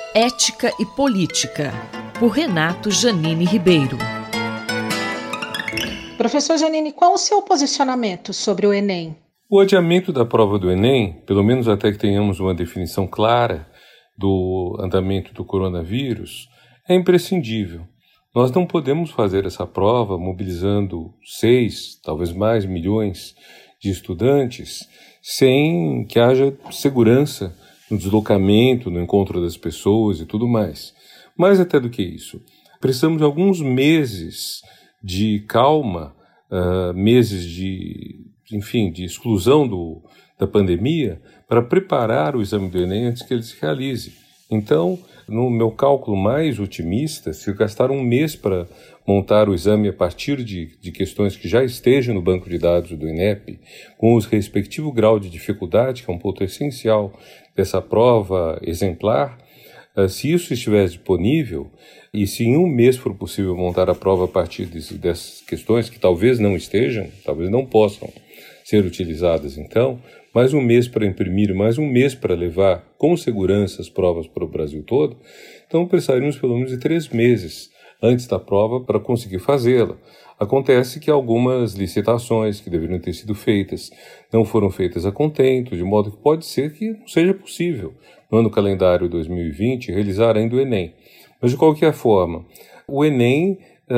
Ética e Política, por Renato Janine Ribeiro. Professor Janine, qual o seu posicionamento sobre o Enem? O adiamento da prova do Enem, pelo menos até que tenhamos uma definição clara do andamento do coronavírus, é imprescindível. Nós não podemos fazer essa prova mobilizando 6, talvez mais milhões de estudantes sem que haja segurança no deslocamento, no encontro das pessoas e tudo mais. Mais até do que isso, precisamos de alguns meses de calma, meses de exclusão da pandemia, para preparar o exame do Enem antes que ele se realize. Então, no meu cálculo mais otimista, se gastar um mês para montar o exame a partir de questões que já estejam no banco de dados do INEP, com o respectivo grau de dificuldade, que é um ponto essencial dessa prova exemplar, se isso estiver disponível, e se em um mês for possível montar a prova a partir dessas questões, que talvez não estejam, talvez não possam ser utilizadas então, mais um mês para imprimir, mais um mês para levar com segurança as provas para o Brasil todo, então precisaríamos pelo menos de 3 meses antes da prova para conseguir fazê-la. Acontece que algumas licitações que deveriam ter sido feitas não foram feitas a contento, de modo que pode ser que não seja possível, no ano calendário 2020, realizar ainda o Enem. Mas, de qualquer forma, o Enem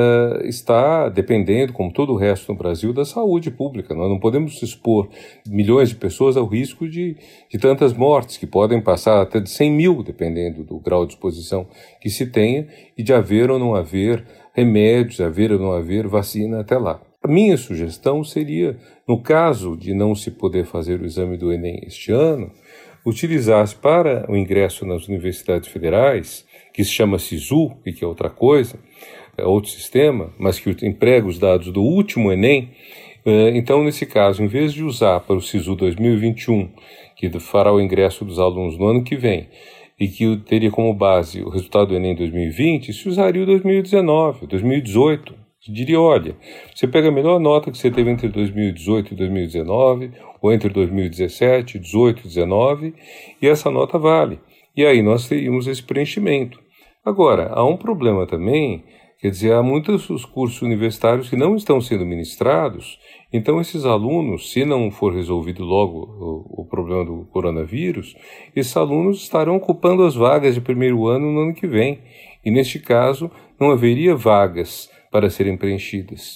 está dependendo, como todo o resto no Brasil, da saúde pública. Nós não podemos expor milhões de pessoas ao risco de tantas mortes, que podem passar até de 100 mil, dependendo do grau de exposição que se tenha, e de haver ou não haver remédios, haver ou não haver vacina até lá. A minha sugestão seria, no caso de não se poder fazer o exame do Enem este ano, utilizar-se para o ingresso nas universidades federais, que se chama SISU, e que é outra coisa, é outro sistema, mas que emprega os dados do último Enem. Então, nesse caso, em vez de usar para o SISU 2021, que fará o ingresso dos alunos no ano que vem, e que teria como base o resultado do Enem 2020, se usaria o 2019, 2018. Eu diria, olha, você pega a melhor nota que você teve entre 2018 e 2019, ou entre 2017, 18 e 19, e essa nota vale. E aí nós teríamos esse preenchimento. Agora, há um problema também, quer dizer, há muitos cursos universitários que não estão sendo ministrados, então esses alunos, se não for resolvido logo o problema do coronavírus, esses alunos estarão ocupando as vagas de primeiro ano no ano que vem, e neste caso não haveria vagas para serem preenchidas.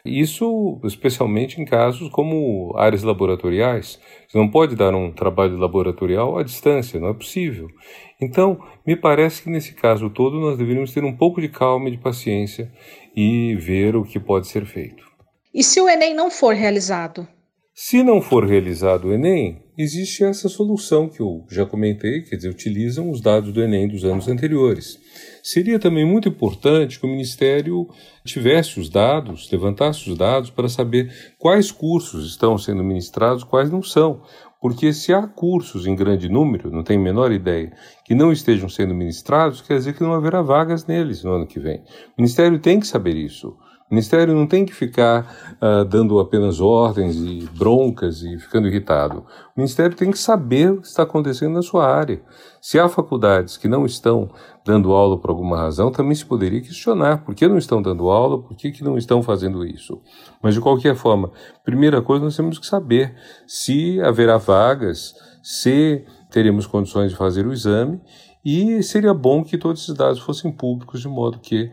Isso especialmente em casos como áreas laboratoriais. Você não pode dar um trabalho laboratorial à distância, não é possível. Então, me parece que nesse caso todo nós deveríamos ter um pouco de calma e de paciência e ver o que pode ser feito. E se o Enem não for realizado? Se não for realizado o Enem, existe essa solução que eu já comentei, quer dizer, utilizam os dados do Enem dos anos anteriores. Seria também muito importante que o Ministério tivesse os dados, levantasse os dados para saber quais cursos estão sendo ministrados, quais não são. Porque se há cursos em grande número, não tenho a menor ideia, que não estejam sendo ministrados, quer dizer que não haverá vagas neles no ano que vem. O Ministério tem que saber isso. O Ministério não tem que ficar dando apenas ordens e broncas e ficando irritado. O Ministério tem que saber o que está acontecendo na sua área. Se há faculdades que não estão dando aula por alguma razão, também se poderia questionar por que não estão dando aula, por que não estão fazendo isso. Mas, de qualquer forma, primeira coisa, nós temos que saber se haverá vagas, se teremos condições de fazer o exame, e seria bom que todos esses dados fossem públicos, de modo que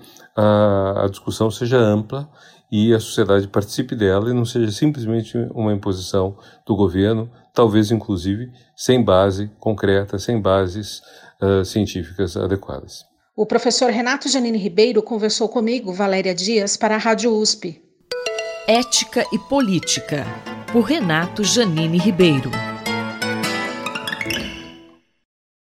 a discussão seja ampla e a sociedade participe dela e não seja simplesmente uma imposição do governo, talvez inclusive sem base concreta, sem bases científicas adequadas. O professor Renato Janine Ribeiro conversou comigo, Valéria Dias, para a Rádio USP. Ética e Política, por Renato Janine Ribeiro.